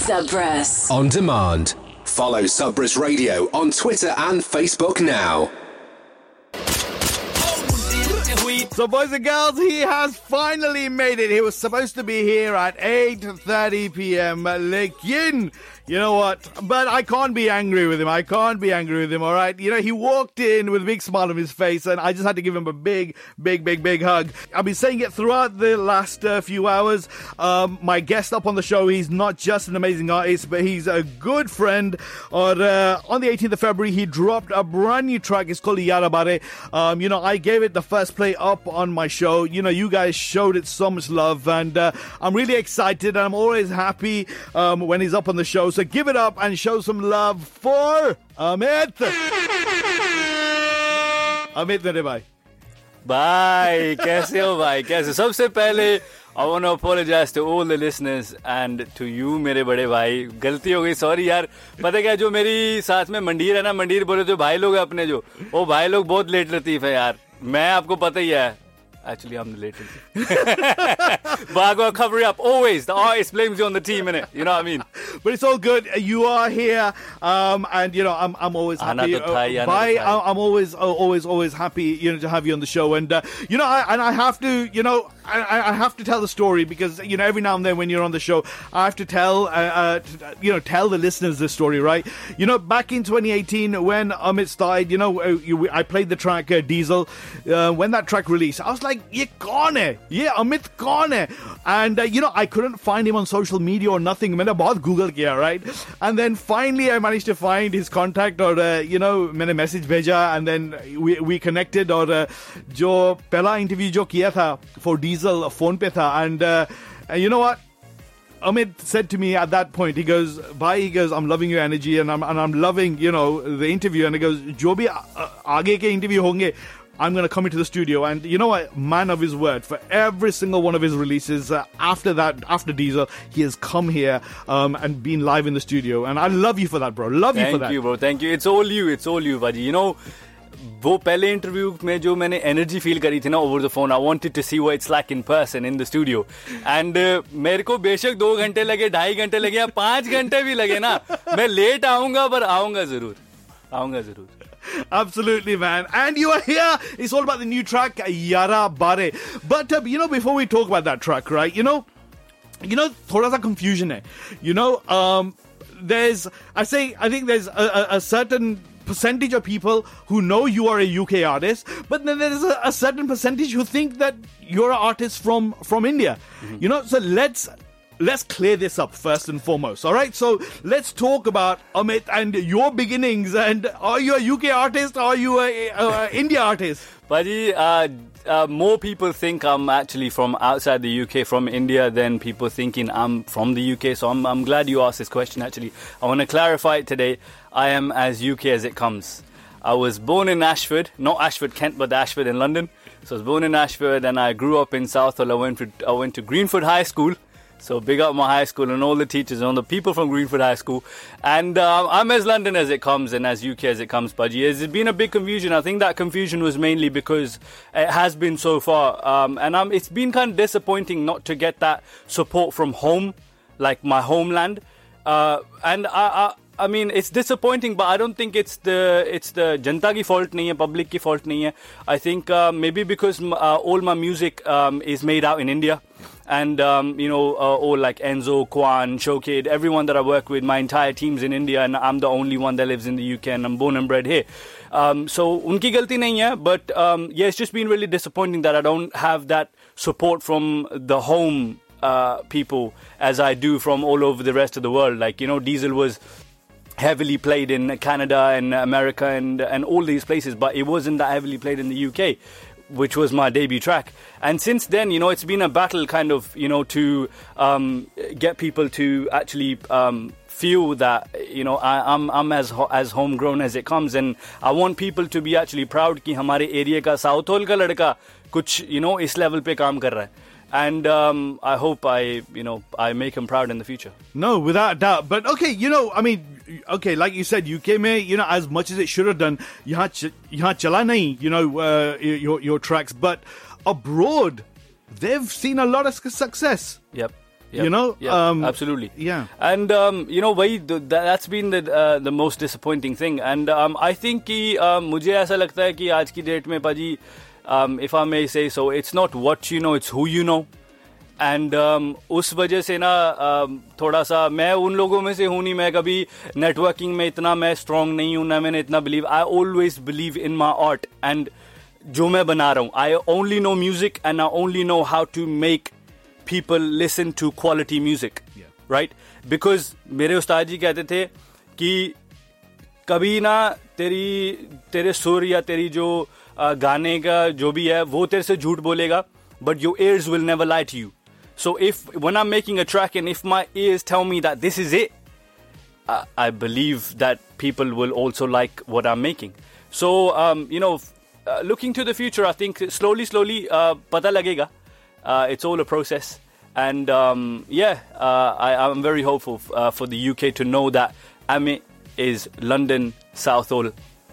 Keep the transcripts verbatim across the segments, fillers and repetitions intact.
Subrus. On demand. Follow Subrus Radio on Twitter and Facebook now. So, boys and girls, he has finally made it. He was supposed to be here at eight thirty p.m. Lekin, you know what? But I can't be angry with him. I can't be angry with him, all right? You know, he walked in with a big smile on his face, and I just had to give him a big, big, big, big hug. I've been saying it throughout the last uh, few hours. Um, my guest up on the show, he's not just an amazing artist, but he's a good friend. Or, uh, on the eighteenth of February, he dropped a brand new track. It's called Yara Bare. Um, you know, I gave it the first play up on my show. You know, you guys showed it so much love, and uh, I'm really excited, and I'm always happy um, when he's up on the show. So give it up and show some love for Amit. Amit mere bhai. Bye. कैसे हो भाई? कैसे? सबसे पहले I want to apologize to all the listeners and to you मेरे बड़े भाई. गलती हो गई, सॉरी यार. पता क्या, जो मेरी साथ में मंडीर है ना, मंडीर बोले जो भाई लोग हैं अपने, जो वो भाई लोग बहुत लेट लतीफ है यार. मैं आपको पता ही है. Actually, I'm the latest. But I got to cover it up. Always. The artist blames you on the team, innit? You know what I mean? But it's all good. You are here. Um, and, you know, I'm I'm always happy. Uh, bye. I'm always, always, always happy, you know, to have you on the show. And, uh, you know, I, and I have to, you know, I, I have to tell the story because, you know, every now and then when you're on the show, I have to tell, uh, uh, to, you know, tell the listeners this story, right? You know, back in twenty eighteen when Amit started, you know, uh, you, I played the track uh, Diesel. Uh, when that track released, I was like, ye kaun hai? Ye Amit kaun hai? And, uh, you know, I couldn't find him on social media or nothing. Maine bahut Google kiya, right? And then finally I managed to find his contact or, uh, you know, maine message bheja and then we, we connected or uh, jo pehla interview jo kiya tha for Diesel phone pe tha. And, uh, and you know what? Amit said to me at that point, he goes, bhai, he goes, I'm loving your energy and I'm and I'm loving, you know, the interview. And he goes, jo bhi aage ke interview honge, I'm going to come into the studio. And you know what? Man of his word. For every single one of his releases, uh, after that, after Diesel, he has come here um, and been live in the studio. And I love you for that, bro. Love Thank you for that. Thank you, bro. Thank you. It's all you. It's all you, buddy. You know, वो पहले interview में जो मैंने energy feel करी थी ना over the phone, I wanted to see what it's like in person in the studio. And मेरे को बेशक दो घंटे लगे, ढाई घंटे लगे या पांच घंटे भी लगे ना, मैं लेट आऊंगा पर आऊंगा जरूर, आऊंगा जरूर. Absolutely, man. And you are here. It's all about the new track, Yara Bare. But, uh, you know, before we talk about that track, right, you know, you know, thoda sa confusion hai. You know, um, there's, I say, I think there's a, a, a certain percentage of people who know you are a U K artist, but then there's a, a certain percentage who think that you're an artist from, from India. Mm-hmm. You know, so let's... Let's clear this up first and foremost, all right? So let's talk about Amit and your beginnings. And are you a U K artist or are you a, a, a India artist? Buddy, uh, uh, more people think I'm actually from outside the U K, from India, than people thinking I'm from the U K. So I'm, I'm glad you asked this question, actually. I want to clarify it today. I am as U K as it comes. I was born in Ashford, not Ashford, Kent, but Ashford in London. So I was born in Ashford and I grew up in Southall. I went to, I went to Greenford High School. So big up my high school and all the teachers and all the people from Greenford High School. And um, I'm as London as it comes and as U K as it comes, Budgie. It's been a big confusion. I think that confusion was mainly because it has been so far. Um, and um, it's been kind of disappointing not to get that support from home, like my homeland. Uh, and I... I I mean, it's disappointing, but I don't think it's the it's the janta ki fault nahi hai, public ki fault nahi hai. I think uh, maybe because uh, all my music um, is made out in India, and um, you know, uh, all like Enzo, Kwan, Showkid, everyone that I work with, my entire team's in India, and I'm the only one that lives in the U K, and I'm born and bred here. Um, so unki galti nahi hai, but um, yeah, it's just been really disappointing that I don't have that support from the home uh, people as I do from all over the rest of the world. Like, you know, Diesel was heavily played in Canada and America and and all these places, but it wasn't that heavily played in the U K, which was my debut track. And since then, you know, it's been a battle kind of, you know, to um, get people to actually um, feel that, you know, I, I'm I'm as ho- as homegrown as it comes, and I want people to be actually proud कि हमारे area का Southall का लड़का कुछ, you know, इस level पे काम कर रहा है. And um, I hope I, you know, I make him proud in the future. No, without a doubt. But okay, you know, I mean, okay, like you said, U K mein, you know, as much as it should have done, yahan ch- yahan chala nahi, you know, uh, your your tracks. But abroad, they've seen a lot of success. Yep. Yep. You know, yep. um, absolutely, yeah. And um, you know, वही that's been the uh, the most disappointing thing. And um, I think कि uh, मुझे ऐसा लगता है कि आज की date में पाजी, um, if I may say so, it's not what you know, it's who you know. And um, उस वजह से ना um, थोड़ा सा मैं उन लोगों में से हूँ नहीं, मैं कभी नेटवर्किंग में इतना मैं स्ट्रांग नहीं हूँ ना, मैंने इतना believe, I always believe in my art and जो मैं बना रहा हूँ, I only know music and I only know how to make people listen to quality music, right? Because मेरे उस्ताद जी कहते थे कि कभी ना तेरी तेरे सुर या तेरी जो uh, गाने का जो भी है वो तेरे से झूठ बोलेगा, but your ears will never lie to you. So if, when I'm making a track and if my ears tell me that this is it, I, I believe that people will also like what I'm making. So, um, you know, uh, looking to the future, I think slowly, slowly, uh, pata lagega. Uh, it's all a process. And, um, yeah, uh, I, I'm very hopeful uh, for the U K to know that Amit is London, Southall,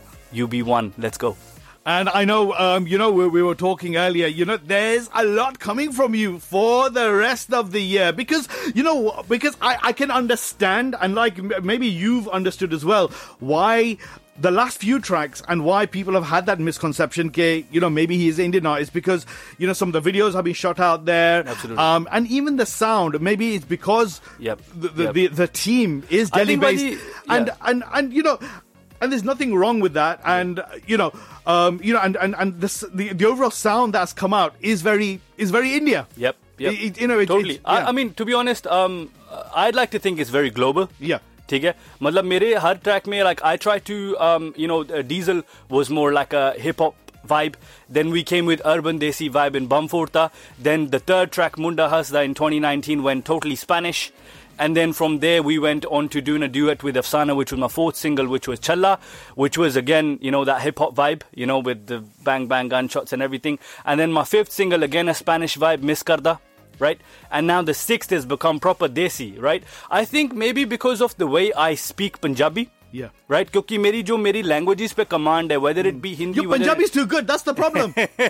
U B one. Let's go. And I know, um, you know, we, we were talking earlier, you know, there's a lot coming from you for the rest of the year. Because, you know, because I, I can understand, and like maybe you've understood as well, why the last few tracks and why people have had that misconception, okay, you know, maybe he's an Indian artist because, you know, some of the videos have been shot out there. Absolutely. Um, and even the sound, maybe it's because yep. the, the, yep. the, the team is Delhi-based. The, yeah. and, and, and, you know... And there's nothing wrong with that, and uh, you know, um, you know, and and and this, the the overall sound that's come out is very is very India. Yep, yep. It, it, you know, it, totally. Yeah. I, I mean, to be honest, um, I'd like to think it's very global. Yeah. ठीक है, मतलब मेरे हर track में like I try to, um, you know, uh, Diesel was more like a hip hop vibe. Then we came with urban desi vibe in Bum Forta. Then the third track Munda Hasda in twenty nineteen went totally Spanish. And then from there, we went on to doing a duet with Afsana, which was my fourth single, which was Challa, which was, again, you know, that hip-hop vibe, you know, with the bang-bang gunshots and everything. And then my fifth single, again, a Spanish vibe, Miss Karda, right? And now the sixth has become proper Desi, right? I think maybe because of the way I speak Punjabi, yeah, right? क्योंकि मेरी जो मेरी languages पे command है, whether it be Hindi, your Punjabi is too good. That's the problem.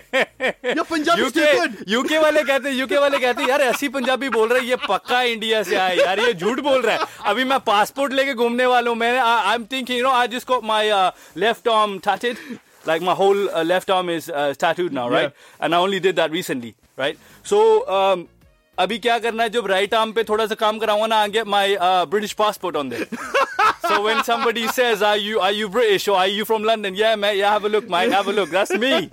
Your Punjabi is too good. U K वाले कहते हैं, U K वाले कहते हैं, यार ऐसी पंजाबी बोल रहा है, ये पक्का इंडिया से आया, यार ये झूठ बोल रहा है. अभी मैं पासपोर्ट लेके घूमने वाला हूँ. मैं I'm thinking, you know, I just got my uh, left arm tattooed. Like my whole uh, left arm is uh, tattooed now, right? Yeah. And I only did that recently, right? So um, अभी क्या करना है, जब right arm पे थोड़ा सा काम कराऊंगा ना, I get my uh, British passport on there. So when somebody says, are you are you British or are you from London? Yeah, man, yeah, have a look, mate, have a look. That's me.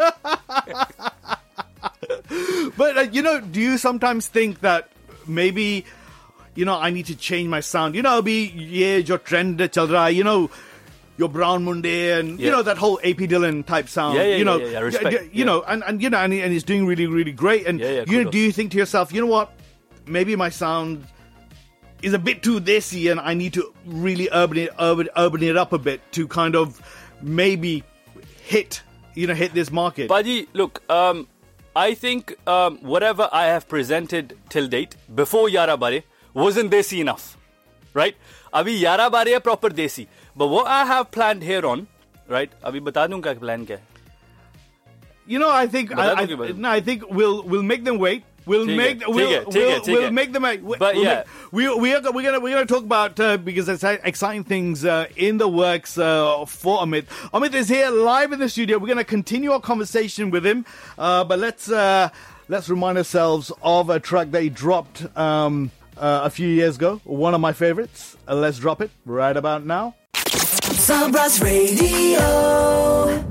But, uh, you know, do you sometimes think that maybe, you know, I need to change my sound? You know, abhi ye jo trend chal raha hai, you know, your Brown Munde and, yeah. you know, that whole A P Dylan type sound. Yeah, yeah, you know, yeah, yeah, yeah. Respect. You, you yeah. know, and, and, you know, and, he, and he's doing really, really great. And, yeah, yeah, you cool know, do you think to yourself, you know what, maybe my sound is a bit too desi and I need to really urban it, urban, urban it up a bit to kind of maybe hit, you know, hit this market? Paji, look, um, I think um, whatever I have presented till date, before Yara Bare, wasn't desi enough, right? Abhi Yara Bare hai proper desi. But what I have planned here on, right? Abhi bata दूं क्या plan क्या है? You know, I think I, I, no, I think we'll we'll make them wait. We'll make we'll, we'll, we'll, we'll make them wait. But we'll yeah, make, we we are we're gonna we're gonna talk about uh, because there's exciting things uh, in the works uh, for Amit. Amit is here live in the studio. We're gonna continue our conversation with him, uh, but let's uh, let's remind ourselves of a track that he dropped um, uh, a few years ago. One of my favorites. Uh, let's drop it right about now. Sabras Radio.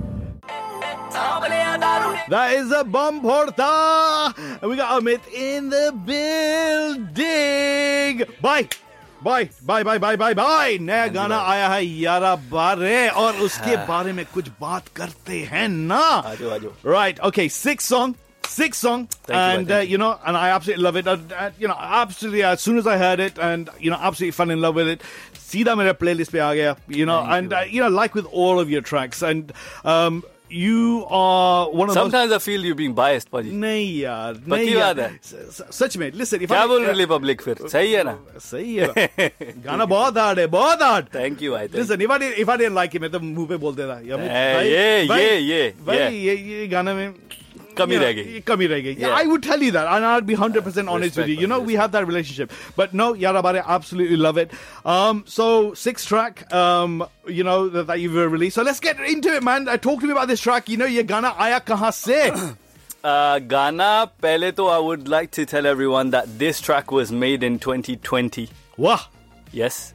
That is a Bum Porta. And we got Amit in the building. Bye. Bye. Bye, bye, bye, bye, bye. नया गाना आया है यारा बारे और उसके बारे में कुछ बात करते हैं ना. आजो, आजो. Right. Okay. Sixth song. Sixth song. Thank and, you, uh, you know, and I absolutely love it. Uh, uh, you know, absolutely, as soon as I heard it and, you know, absolutely fell in love with it. सीधा मेरे playlist पे आ गया. You know, Thank and, you. uh, you know, like with all of your tracks. And, um, you are one of Sometimes those... I feel you're being biased, Paji. नहीं यार, नहीं यार. सच में, listen. क्या बोल रही public फिर? सही है ना? सही है. गाना बहुत hard है, बहुत hard. Thank you, I think. Listen, if I didn't, if I didn't like it, मैं तो मुंह पे बोल देता. ये, ये, ये, भाई, ये, ये गाना में Kami reh gayi. Kami reh gayi. Yeah, I would tell you that, and I'd be one hundred percent uh, honest with you. You know, we have that relationship. But no, Yara Bare, absolutely love it. Um, so, six track, um, you know, that, that you've released. So, let's get into it, man. Uh, talk to me about this track. You know, ye gana aaya kahan se? Uh, Ghana, pehle to I would like to tell everyone that this track was made in twenty twenty. Wow. Yes.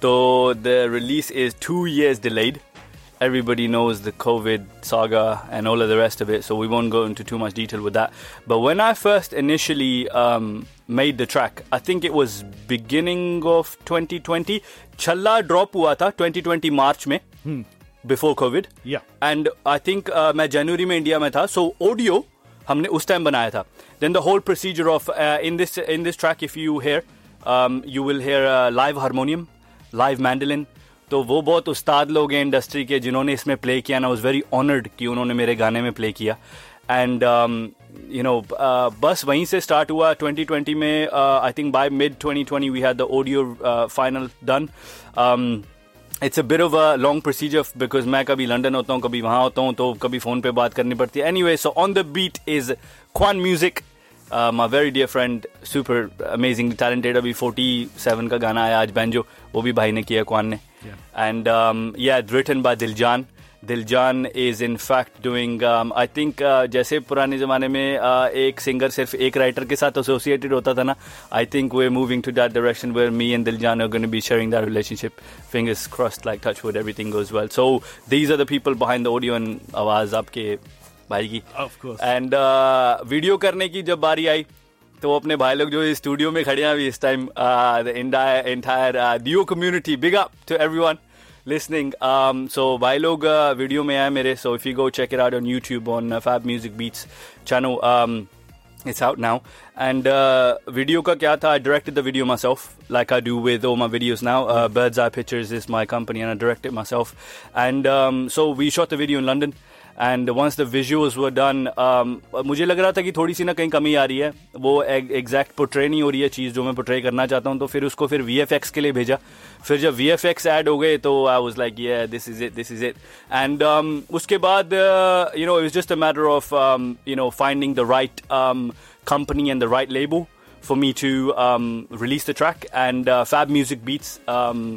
So the release is two years delayed. Everybody knows the COVID saga and all of the rest of it, so we won't go into too much detail with that. But when I first initially um, made the track, I think it was beginning of twenty twenty. Challa drop hua tha twenty twenty March mein. Hmm. Before COVID. Yeah. And I think uh, मैं January में India में था. So audio हमने उस time बनाया था. Then the whole procedure of uh, in this in this track, if you hear, um, you will hear uh, live harmonium, live mandolin. तो वो बहुत उस्ताद लोग हैं इंडस्ट्री के जिन्होंने इसमें प्ले किया. And I was very honored कि उन्होंने मेरे गाने में प्ले किया. And um, you know, uh, बस वहीं से start हुआ twenty twenty में. Uh, I think by mid twenty twenty we had the audio uh, final done. Um, It's a bit of a long procedure because मैं कभी London होता हूँ, कभी वहाँ होता हूँ, तो कभी फ़ोन पे बात करनी पड़ती है. Anyway, so on the beat is Quan Music, uh, my very dear friend, super amazing, talented. अभी forty-seven का गाना आया आज बैंजो, वो भी भाई ने किया, Quan ने. Yeah. And um, yeah, written by Diljan. Diljan is in fact doing, um, I think, uh, जैसे पुराने ज़माने में uh, एक सिंगर सिर्फ एक राइटर के साथ associated होता था ना, I think we're moving to that direction where me and Diljan are going to be sharing that relationship. Fingers crossed, like touch wood, everything goes well. So these are the people behind the audio and आवाज़ आपके भाई की. Of course. And uh, video करने की जब बारी आई, तो अपने भाई लोग जो स्टूडियो में खड़े हैं अभी इस time, the entire entire uh, Dio community, big up to everyone listening. Um, so bhai log uh, video mein hai mere, so if you go check it out on YouTube on uh, Fab Music Beats channel, um, it's out now. And uh, video ka kya tha, I directed the video myself, like I do with all my videos now. uh, Bird's Eye Pictures is my company and I direct it myself. And um, so we shot the video in London. And once the visuals were done, um, मुझे लग रहा था कि थोड़ी सी ना कहीं कमी आ रही है, वो एग्जैक्ट पोर्ट्रे नहीं हो रही है चीज़ जो मैं पोर्ट्रे करना चाहता हूँ. तो फिर उसको फिर V F X के लिए भेजा. फिर जब V F X ऐड हो गए तो I was like, yeah, this is it, this is it. And um, उसके बाद, uh, you know, it was just a matter of, um, you know, finding the right um, company and the right label for me to um, release the track. And uh, Fab Music Beats, um,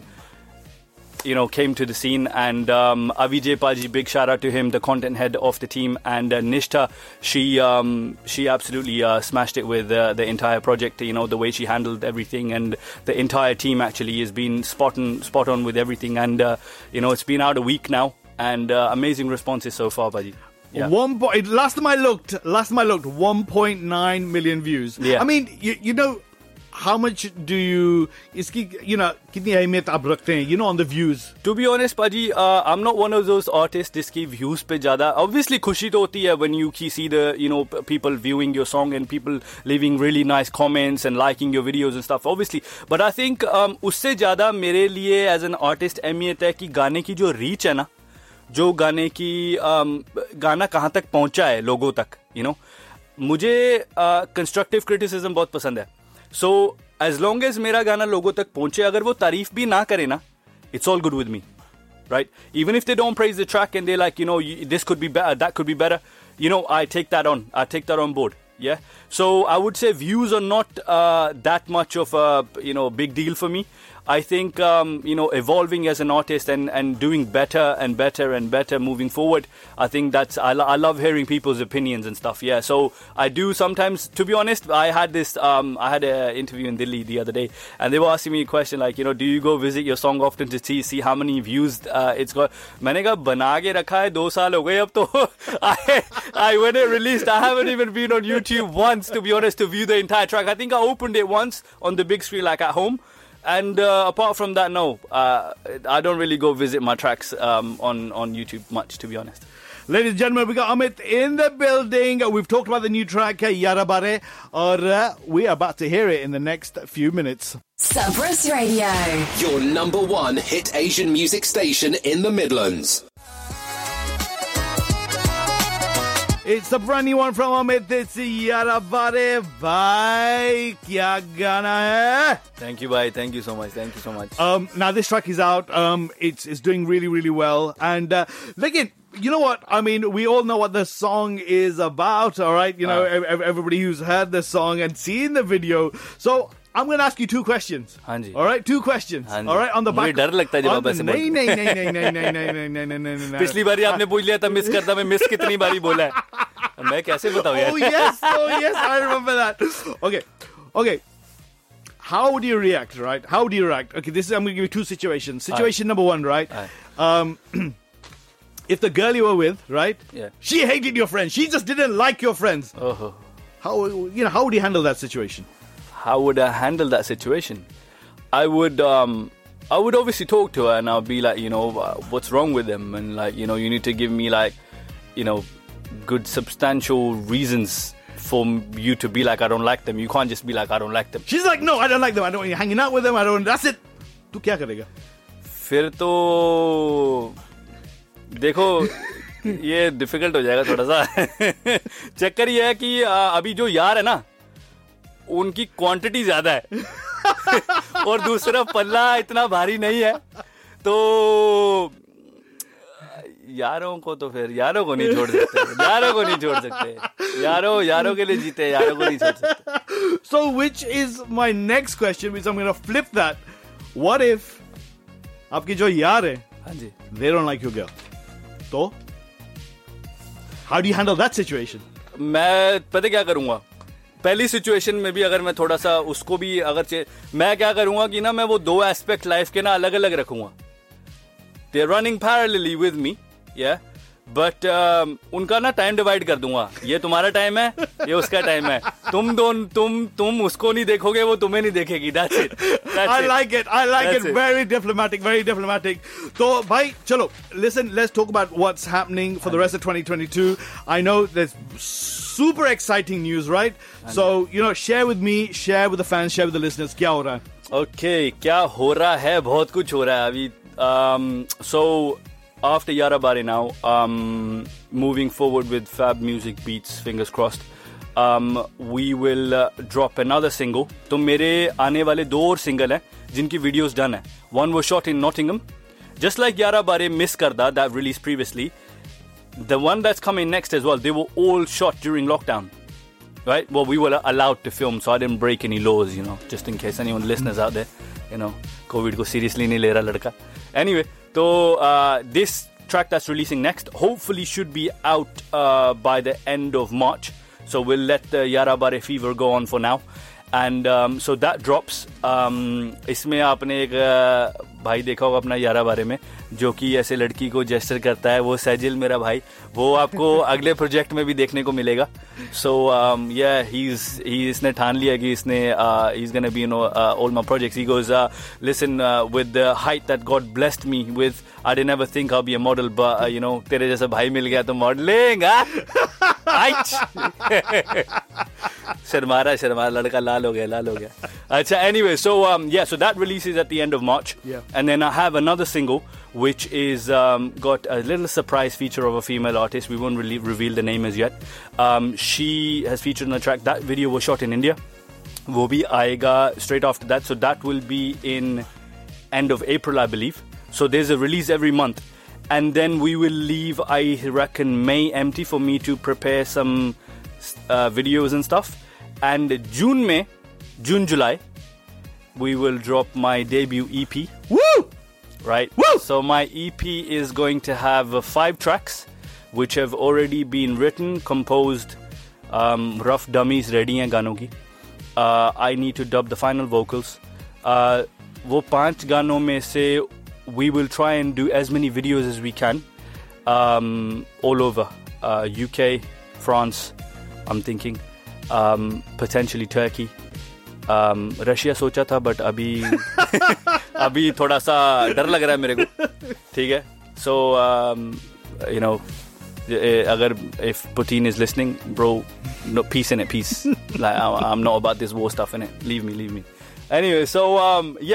you know, came to the scene, and um, Avi Jaypalji, big shout out to him, the content head of the team, and uh, Nishtha, she um, she absolutely uh, smashed it with uh, the entire project. You know, the way she handled everything, and the entire team actually has been spot on, spot on with everything. And uh, you know, it's been out a week now, and uh, amazing responses so far, Baji. Yeah. One point. Last time I looked, last time I looked, one point nine million views. Yeah. I mean, you, you know. How much do you, iski, you know, kitni ahmiyat aap rakhte hain, you know, on the views? To be honest, Paji, uh, I'm not one of those artists jiski views pe zyada. Obviously, khushi to hoti hai when you see the, you know, people viewing your song and people leaving really nice comments and liking your videos and stuff, obviously. But I think um, usse zyada mere liye as an artist ahmiyat hai ki gaane ki jo reach hai na, jo gaane ki, um, गाना कहाँ तक पहुँचा है लोगों तक, you know. मुझे uh, constructive criticism बहुत पसंद है. So, as long as मेरा गाना लोगों तक पहुंचे, अगर वो तारीफ भी ना करे ना, it's all good with me, right? Even if they don't praise the track and they're like, you know, this could be better, that could be better, you know, I take that on, I take that on board, yeah? So, I would say views are not uh, that much of a, you know, big deal for me. I think, um, you know, evolving as an artist and, and doing better and better and better moving forward, I think that's, I, lo- I love hearing people's opinions and stuff, yeah. So I do sometimes, to be honest, I had this, um, I had an interview in Delhi the other day, and they were asking me a question like, you know, do you go visit your song often to see, see how many views uh, it's got? मैंने कहा बना के रखा है, दो साल हो गए अब तो. I, I, when it released, I haven't even been on YouTube once, to be honest, to view the entire track. I think I opened it once on the big screen, like at home. And uh, apart from that, no, uh, I don't really go visit my tracks um, on, on YouTube much, to be honest. Ladies and gentlemen, we got Amit in the building. We've talked about the new track, Yara Bare, or uh, we are about to hear it in the next few minutes. Sabras Radio, your number one hit Asian music station in the Midlands. It's the brand new one from Amit. It's Yara Bare Bhai. Kya gana hai? Thank you, bhai. Thank you so much. Thank you so much. Um, now this track is out. Um, it's it's doing really really well. And uh, again, you know what? I mean, we all know what the song is about. All right, you know, uh. everybody who's heard the song and seen the video. So I'm going to ask you two questions. Hanji. All right, two questions. Hanji. All right, on the back. मुझे डर लगता है जब आप ऐसे बोलते नहीं नहीं नहीं नहीं नहीं नहीं नहीं नहीं नहीं नहीं नहीं पिछली बारी आपने पूछ लिया था मिस करता मैं मिस कितनी बारी बोला है मैं कैसे बताऊं यार Oh yes, oh yes, I remember that. Okay, okay. How would you react, right? How would you react? Okay, this is I'm going to give you two situations. Situation Aye. number one, right? Aye. Um, if the girl you were with, right? Yeah. She hated your friends. She just didn't like your friends. Oh. How you know? How would you handle that situation? How would I handle that situation? I would, um, I would obviously talk to her and I'll be like, you know, uh, what's wrong with them? And like, you know, you need to give me like, you know, good substantial reasons for you to be like, I don't like them. You can't just be like, I don't like them. She's like, no, I don't like them. I don't want you hanging out with them. I don't, that's it. Tu kya karega? फिर तो देखो ये difficult हो जाएगा थोड़ा सा चक्कर ये है कि अभी जो यार है ना उनकी क्वांटिटी ज्यादा है और दूसरा पल्ला इतना भारी नहीं है तो यारों को तो फिर यारों को नहीं छोड़ सकते यारों को नहीं छोड़ सकते यारों यारों के लिए जीते यारों को नहीं छोड़ सकते So which is my next question which I'm going to flip that. What if आपकी जो यार है हाँ जी they don't like your girl तो how do you handle that situation? मैं पता क्या करूंगा पहली सिचुएशन में भी अगर मैं थोड़ा सा उसको भी अगर मैं क्या करूंगा कि ना मैं वो दो एस्पेक्ट लाइफ के ना अलग अलग रखूंगा they are running parallelly with me या बट उनका ना टाइम डिवाइड कर दूंगा ये तुम्हारा टाइम है ये उसका टाइम है तुम दोनों तुम तुम उसको नहीं देखोगे वो तुम्हें नहीं देखेगी that's it that's I like it I like it. it very diplomatic very diplomatic तो भाई चलो listen let's talk about what's happening for the rest of twenty twenty-two. I know there's super exciting news right so you know share with me share with the fans share with the listeners क्या हो रहा है okay क्या हो रहा है बहुत कुछ हो रहा है अभी um, so after Yara Bare now, um, moving forward with Fab Music Beats, fingers crossed, um, we will uh, drop another single. तो मेरे आने वाले दो और सिंगल हैं जिनकी videos done है. One was shot in Nottingham, just like Yara Bare Miss Karda that released previously. The one that's coming next as well, they were all shot during lockdown. Right? Well, we were allowed to film, so I didn't break any laws, you know, just in case anyone listeners out there, you know, COVID ko seriously nahi le raha ladka. Anyway, so uh, this track that's releasing next hopefully should be out uh, by the end of March. So we'll let the Yara Bare fever go on for now. And um, so that drops. Um, इसमें आपने एक भाई देखा होगा अपना यारा बारे में जो कि ऐसे लड़की को जेस्चर करता है वो सैजिल मेरा भाई वो आपको अगले प्रोजेक्ट में भी देखने को मिलेगा so um, yeah he's he इसने ठान लिया कि इसने uh, he's gonna be you know uh, all my projects he goes uh, listen uh, with the height that God blessed me with I didn't ever think I'll be a model but uh, you know तेरे जैसा भाई मिल गया तो modelling शर्मारा शर्मारा लड़का लाल हो गया लाल हो गया अच्छा anyway so um, yeah so that releases at the end of March yeah. and then I have another single which is um, got a little surprise feature of a female artist. We won't really reveal the name as yet. Um, she has featured on the track. That video was shot in India. Wo bhi aayega straight after that. So that will be in end of April, I believe. So there's a release every month. And then we will leave, I reckon, May empty for me to prepare some uh, videos and stuff. And June, May, June, July, we will drop my debut E P. Woo! Right? Woo! So my E P is going to have uh, five tracks, which have already been written, composed, um, rough dummies ready hain ganon ki. Uh, I need to dub the final vocals. Uh, wo panch ganon mein se, we will try and do as many videos as we can, um, all over uh, U K, France, I'm thinking, um, potentially Turkey. Um, Russia सोचा था but अभी अभी थोड़ा सा डर लग रहा है मेरे को ठीक है so um, you know अगर if Putin is listening bro no peace in it peace like I'm not about this war stuff in it leave me leave me anyway so um, yeah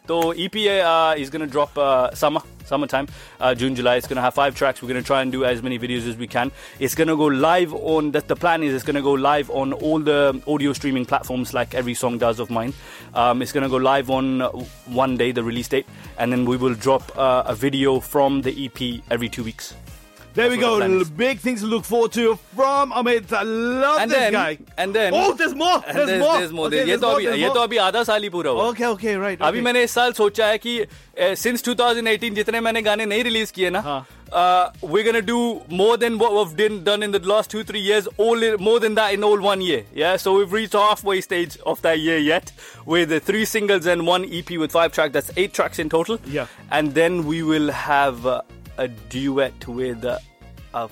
So E P uh, is going to drop uh, summer, summertime, uh, June, July. It's going to have five tracks. We're going to try and do as many videos as we can. It's going to go live on, that the plan is it's going to go live on all the audio streaming platforms like every song does of mine. Um, it's going to go live on one day, the release date, and then we will drop uh, a video from the E P every two weeks. There That's we go. Big things to look forward to from Amit. I love and this then, guy. And then, oh, there's more. There's, there's more. There's more. Okay, ये तो अभी ये तो अभी आधा साल ही पूरा हुआ. Okay, okay, right. Okay. अभी मैंने इस साल सोचा है कि uh, since twenty eighteen जितने मैंने गाने नहीं रिलीज किए ना, हाँ. uh, we're gonna do more than what we've done, done in the last two three years. All in, more than that in all one year. Yeah, so we've reached halfway stage of that year yet, with the three singles and one E P with five tracks. That's eight tracks in total. Yeah, and then we will have uh, a duet with. Uh, of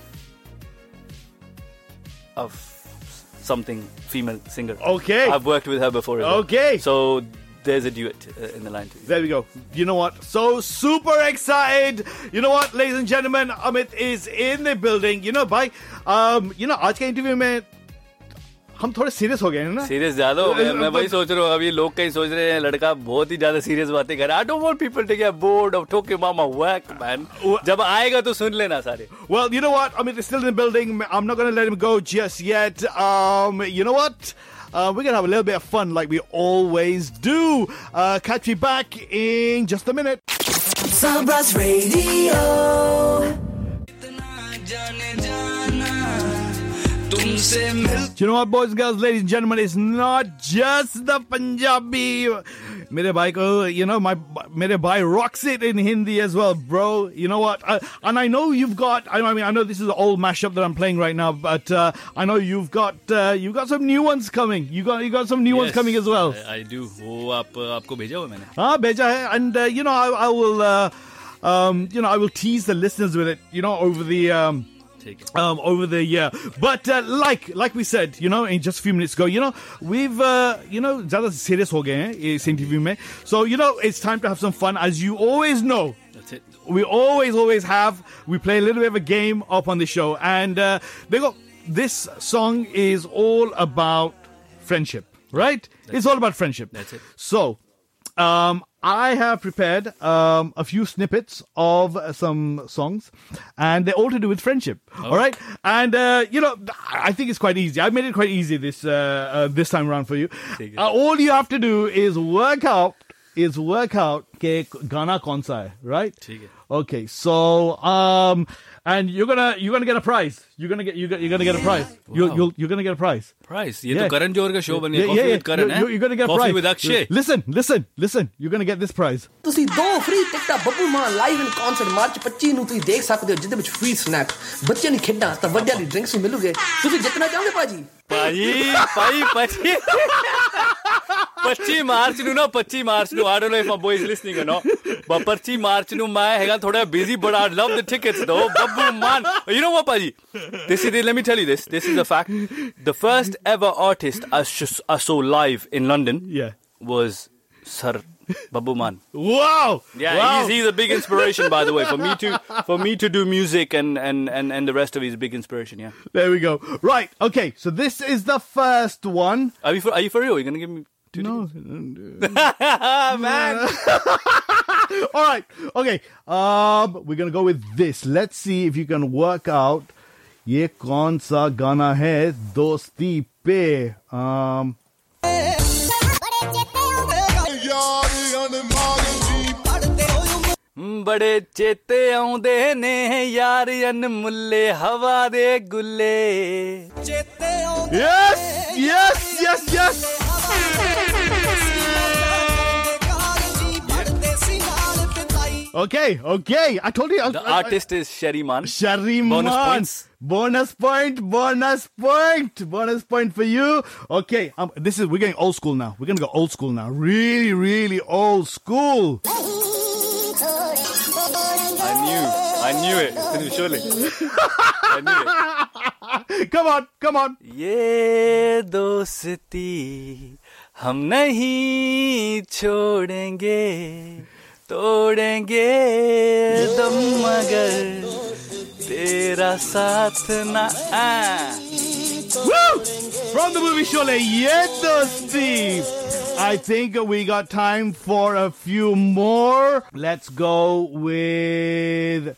of something female singer. Okay. I've worked with her before. Okay. So there's a duet uh, in the line too. There we go. You know what? So super excited. You know what, ladies and gentlemen, Amit is in the building. You know, bhai, um, you know, आज के interview में हम थोड़े serious हो गए हैं ना. Serious ज्यादा हो गए. मैं वही सोच रहा हूँ. अभी लोग कहीं सोच रहे हैं लड़का बहुत ही ज्यादा सीरियस बातें कर रहा है. I don't want people to get bored of talking about my work, man. जब आएगा तो सुन लेना सारे. Well, you know what? Amit is still in the building. I'm not going to let him go just yet. Um, you know what? Uh, we're going to have a little bit of fun like we always do. Uh, catch me back in just a minute. Sabras Radio. Do you know what, boys and girls, ladies and gentlemen, it's not just the Punjabi. Mere bhai ko, you know, my mere bhai rocks it in Hindi as well, bro. You know what? Uh, and I know you've got. I mean, I know this is an old mashup that I'm playing right now, but uh, I know you've got uh, you've got some new ones coming. You got you got some new yes, ones coming as well. I, I do. वो आप आपको भेजा हुआ मैंने. हाँ भेजा है, and uh, you know, I, I will, uh, um, you know, I will tease the listeners with it. You know, over the. Um, Um, over the year, but uh, like like we said, you know, in just a few minutes ago, you know, we've uh, you know, ज़्यादा serious हो गए हैं इस interview में. So you know, it's time to have some fun, as you always know. That's it. We always always have. We play a little bit of a game up on the show, and uh, they go. This song is all about friendship, right? That's it's all about friendship. That's it. So. Um, I have prepared um, a few snippets of uh, some songs, and they're all to do with friendship. Oh. All right, and uh, you know, I think it's quite easy. I've made it quite easy this uh, uh, this time around for you. Uh, all you have to do is work out is work out ke gana kaun sa hai, right? Okay, so um, and you're gonna you're gonna get a prize. You're gonna get you're gonna, you're gonna get a prize. Wow. You'll, you'll you're gonna get a prize. Prize. ये तो करण जौहर का show बन गया. Coffee yeah, with Karan, you're, you're gonna get a Coffee prize. with Akshay. Listen, listen, listen. You're gonna get this prize. ਤੁਸੀਂ ਦੋ free ਟਿਕਟਾਂ Babbu Maan live in concert March ਪੱਚੀ ਨੂੰ ਤੁਸੀਂ ਦੇਖ ਸਕਦੇ ਹੋ, ਜਿਹਦੇ ਵਿੱਚ ਫ੍ਰੀ ਸਨੈਕ, ਬੱਚਿਆਂ ਦੀ ਖੇਡਾਂ ਤਾਂ ਵੱਡਿਆਂ ਦੀ ਡਰਿੰਕਸ ਵੀ ਮਿਲੂਗੇ. ਤੁਸੀਂ ਜਿੱਤਣਾ ਚਾਹੋਗੇ ਭਾਜੀ? ਭਾਈ ਭਾਈ ਪੱਚੀ ਪੱਚੀ ਮਾਰਚ ਨੂੰ ਨਾ ਪੱਚੀ ਮਾਰਚ ਨੂੰ I don't know if my boy is listening or not, but ਪੱਚੀ ਮਾਰਚ ਨੂੰ ਮੈਂ ਹੈਗਾ ਥੋੜਾ busy, but I love the tickets though. Babbu Maan. You know what, ਭਾਜੀ? This is let me tell you this. This is a fact. The first ever artist I, sh- I saw live in London yeah. was Sir Babbu Maan. Wow! Yeah, wow. He's, he's a big inspiration, by the way, for me to for me to do music, and, and, and, and the rest of it is a big inspiration. Yeah. There we go. Right. Okay. So this is the first one. Are you for, are you for real? Are you gonna give me two? No, man. All right. Okay. Um, we're gonna go with this. Let's see if you can work out. ये कौन सा गाना है दोस्ती पे? Um. बड़े चेते आउंदे ने यार अनमुल्ले हवा दे गुल्ले. Yes, yes, yes, yes. Okay, okay. I told you. The I, artist I, is Shariman. Shariman. Bonus points. Bonus point. Bonus point. Bonus point for you. Okay. Um, this is we're getting old school now. We're gonna go old school now. Really, really old school. I knew. I knew it. Surely. I knew it. Come on. Come on. ये दोस्ती हम नहीं छोड़ेंगे. तोड़ेंगे दम मगर तेरा साथ ना. Woo! From the movie Sholay, Ye Dosti. I think we got time for a few more. Let's go with...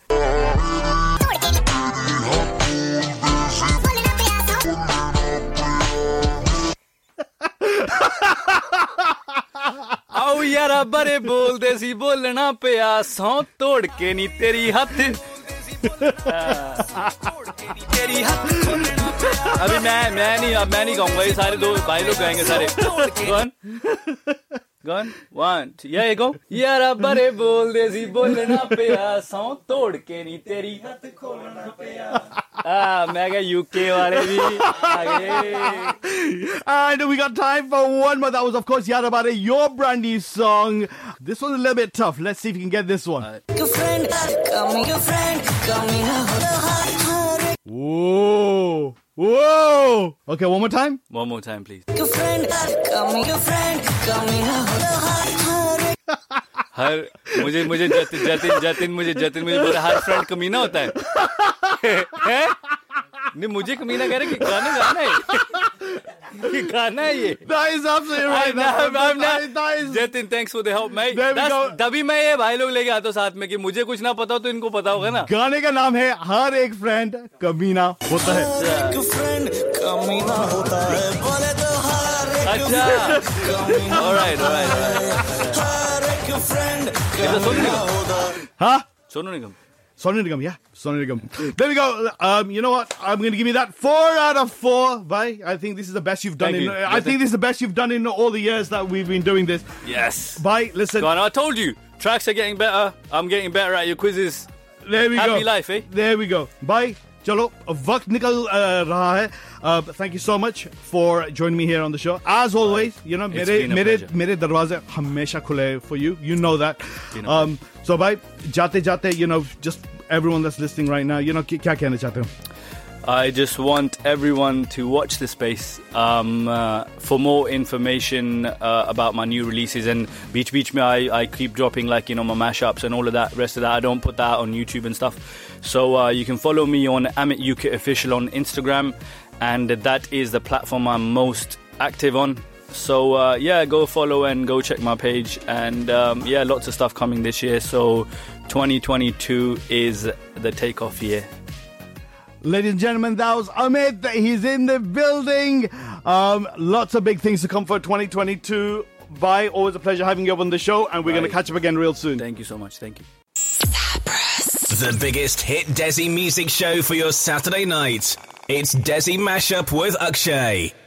आओ यारा बड़े बोलदे सी बोलना पिया सौ तोड़ के नी तेरी हथ तेरी हथ अभी मैं मैं नहीं अब मैं नहीं कहूँगा ये सारे दो भाई लोग गाएंगे सारे कौन Gone? One, two, yeah, go. यारा बड़े बोल दे सी बोलना पिया सौ तोड़ के नी तेरी हथ खोलना पिया ah मैं क्या U K वाले भी आ गए. And we got time for one more. That was of course Yara Bare, your brand new song. This one's a little bit tough. Let's see if you can get this one. Uh, your friend, come your friend, come Whoa. Whoa! Okay, one more time. One more time, please. Your friend, come your friend, come हर मुझे मुझे जतिन जतिन जतिन मुझे जतिन मुझे बोला हर friend कमीना होता है हैं नहीं मुझे कमीना कह रहे कि गाना गाना है कि गाना है ये that is absolutely right that, that, that, that is Jatin thanks for the help mate तभी मैं ये भाई लोग लेके आता हूँ साथ में कि मुझे कुछ ना पता हो तो इनको पता होगा ना. गाने का नाम है हर एक फ्रेंड कमीना होता है. एक फ्रेंड कमीना होता है बोले तो हर एक अच्छा alright alright alright हर एक फ्रेंड कमीना होता है. हाँ Sonu Nigam. Sonu Nigam, yeah, Sonu Nigam. There we go. Um, you know what? I'm going to give you that four out of four. Bye. I think this is the best you've done. Thank in. You. I think this is the best you've done in all the years that we've been doing this. Yes. Bye. Listen. Go on, I told you. Tracks are getting better. I'm getting better at your quizzes. There we Happy go. Happy life, eh? There we go. Bye. Chalo, वक्त निकल रहा है. Uh, thank you so much for joining me here on the show. As always, you know, मेरे मेरे मेरे दरवाजे हमेशा खुले for you. You know that. Um, so bye. जाते जाते, you know, just everyone that's listening right now, you know, क्या कहना चाहते हो? I just want everyone to watch the space um, uh, for more information uh, about my new releases. And Beach Beach me, I, I keep dropping like, you know, my mashups and all of that. Rest of that, I don't put that on YouTube and stuff. So uh, you can follow me on Amit U K Official on Instagram. And that is the platform I'm most active on. So uh, yeah, go follow and go check my page. And um, yeah, lots of stuff coming this year. So twenty twenty-two is the takeoff year. Ladies and gentlemen, that was Amit. He's in the building. Um, lots of big things to come for twenty twenty-two. Bye. Always a pleasure having you up on the show. And we're right. going to catch up again real soon. Thank you so much. Thank you. The biggest hit Desi music show for your Saturday night. It's Desi Mashup with Akshay.